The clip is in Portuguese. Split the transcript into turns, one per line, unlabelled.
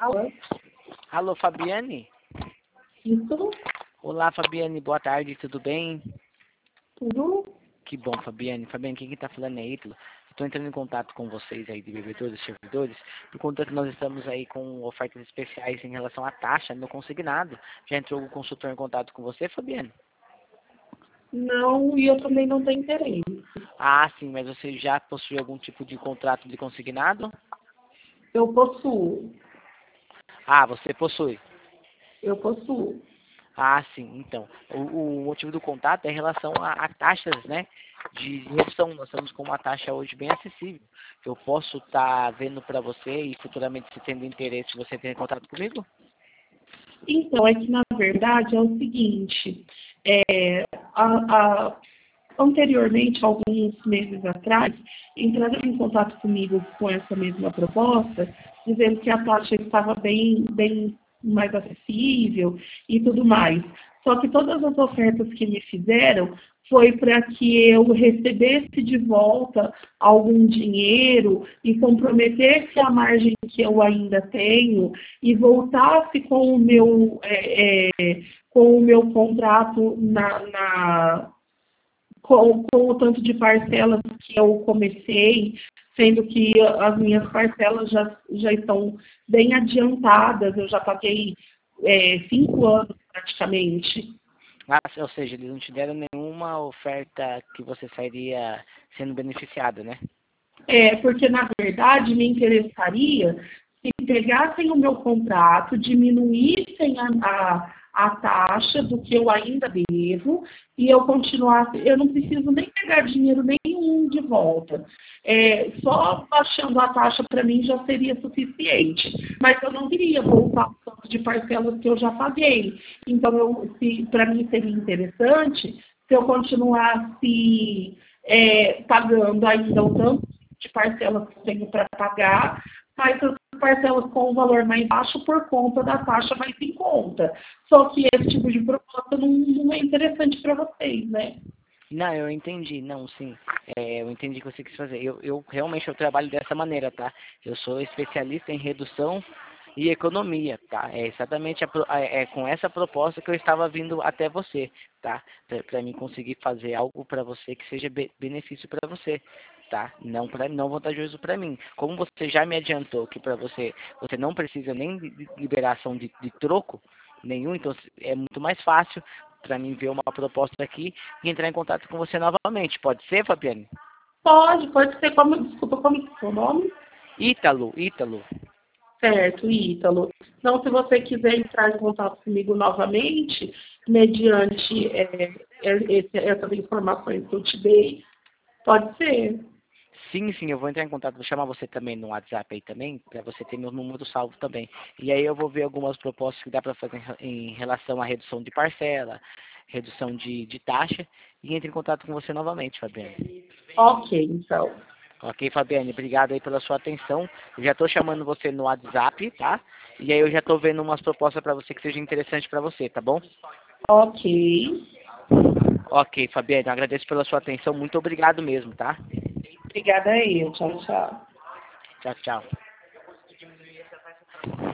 Alô?
Alô, Fabiane?
Isso?
Olá, Fabiane, boa tarde, tudo bem?
Tudo?
Que bom, Fabiane. Fabiane, quem que tá falando é Ítalo. Estou entrando em contato com vocês aí de bebedores e servidores, por conta que nós estamos aí com ofertas especiais em relação à taxa no consignado. Já entrou o consultor em contato com você, Fabiane?
Não, e eu também não tenho interesse.
Ah, sim, mas você já possui algum tipo de contrato de consignado?
Eu possuo.
Ah, você possui.
Eu possuo.
Ah, sim, então. O motivo do contato é em relação a taxas, né? De redução. Nós estamos com uma taxa hoje bem acessível. Eu posso estar vendo para você e futuramente, se tendo interesse, você ter contato comigo?
Então, é que na verdade é o seguinte, é, anteriormente, alguns meses atrás, entraram em contato comigo com essa mesma proposta, dizendo que a taxa estava bem mais acessível e tudo mais. Só que todas as ofertas que me fizeram foi para que eu recebesse de volta algum dinheiro e comprometesse a margem que eu ainda tenho e voltasse com o meu contrato com o tanto de parcelas que eu comecei, sendo que as minhas parcelas já estão bem adiantadas, eu já paguei 5 anos praticamente.
Ah, ou seja, eles não te deram nenhuma oferta que você sairia sendo beneficiado, né?
Porque, na verdade, me interessaria se pegassem o meu contrato, diminuíssem a taxa do que eu ainda devo e eu continuasse. Eu não preciso nem pegar dinheiro nenhum de volta. Só baixando a taxa para mim já seria suficiente. Mas eu não queria voltar ao tanto de parcelas que eu já paguei. Então, para mim seria interessante se eu continuasse pagando ainda o tanto de parcelas que eu tenho para pagar, mas as parcelas com um valor mais baixo por conta da taxa mais em conta. Só que esse tipo de proposta não é interessante para vocês, né?
Não, eu entendi, não, sim. Eu entendi o que você quis fazer. Eu realmente eu trabalho dessa maneira, tá? Eu sou especialista em redução e economia, tá? É exatamente com essa proposta que eu estava vindo até você, tá? Para mim conseguir fazer algo para você que seja benefício para você, tá? Não vantajoso para mim. Como você já me adiantou que para você não precisa nem de liberação de troco nenhum, então é muito mais fácil para mim ver uma proposta aqui e entrar em contato com você novamente. Pode ser, Fabiane?
Pode ser como, desculpa, como é o nome?
Ítalo.
Certo, Ítalo. Então, se você quiser entrar em contato comigo novamente, mediante essas informações que eu te dei, pode ser.
Sim, eu vou entrar em contato, vou chamar você também no WhatsApp aí também, para você ter meu número salvo também. E aí eu vou ver algumas propostas que dá para fazer em relação à redução de parcela, redução de taxa, e entre em contato com você novamente, Fabiane.
Ok, então.
Ok, Fabiane, obrigado aí pela sua atenção. Eu já estou chamando você no WhatsApp, tá? E aí eu já estou vendo umas propostas para você que sejam interessantes para você, tá bom?
Ok.
Ok, Fabiane, eu agradeço pela sua atenção, muito obrigado mesmo, tá?
Obrigada aí. Tchau, tchau.
Tchau, tchau.